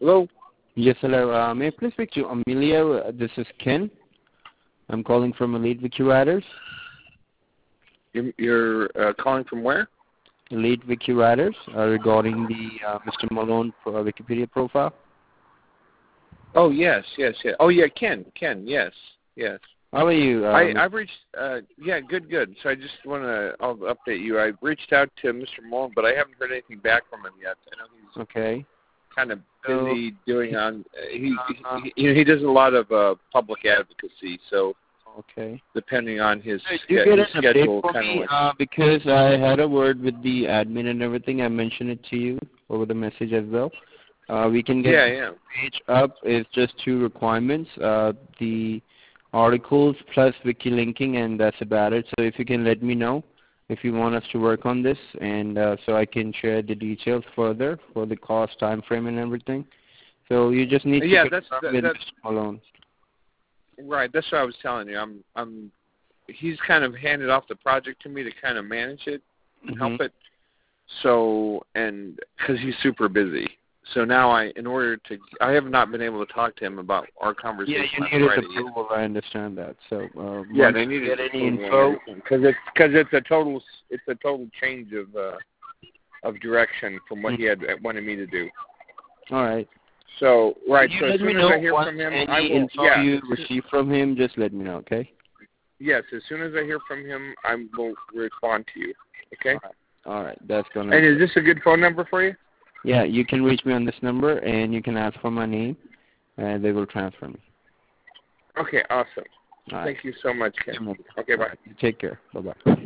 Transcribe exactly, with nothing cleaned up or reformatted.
Hello? Yes, hello. Uh, may I please speak to Emilio? Uh, This is Ken. I'm calling from Elite Wiki Writers. You're, you're uh, calling from where? Elite Wiki Writers uh, regarding the uh, Mister Malone pro- uh, Wikipedia profile. Oh, yes, yes, yes. Oh, yeah, Ken, Ken, yes, yes. How are you? I, Um, I've reached, uh, yeah, good, good. So I just want to I'll update you. I reached out to Mister Malone, but I haven't heard anything back from him yet. I know he's okay. kind of So, busy doing on, uh, he, uh, he, you know, he does a lot of uh, public advocacy, so okay. depending on his, Did ske- you get his an schedule, update for kind of me? like, Uh, because I had a word with the admin and everything. I mentioned it to you over the message as well. Uh, we can get yeah, the yeah. page up. It's just two requirements. Uh, the articles plus wiki linking, and that's about it. So if you can let me know if you want us to work on this, and uh, so I can share the details further for the cost, time frame, and everything. So you just need to Yeah, confirm that's, that, with that's, Mister Malone. right, that's what I was telling you. I'm, I'm, he's kind of handed off the project to me to kind of manage it and Mm-hmm. help it. So, and because he's super busy. So now I, in order to, I have not been able to talk to him about our conversation Yeah, you on needed Friday. approval. I understand that. So uh, Yeah, once they you needed get any approval info, because it's because it's a total it's a total change of uh, of direction from what mm-hmm. he had wanted me to do. All right. So right, Can you so let as me soon as know I hear once from him, any I will. info Yeah, you receive from him, just let me know, okay? Yes, as soon as I hear from him, I will respond to you. Okay. All right. All right. That's gonna. And is this a good phone number for you? Yeah, you can reach me on this number, and you can ask for my name, and they will transfer me. Okay, awesome. All right. Thank you so much, Ken. Okay, bye. Right. Take care. Bye-bye.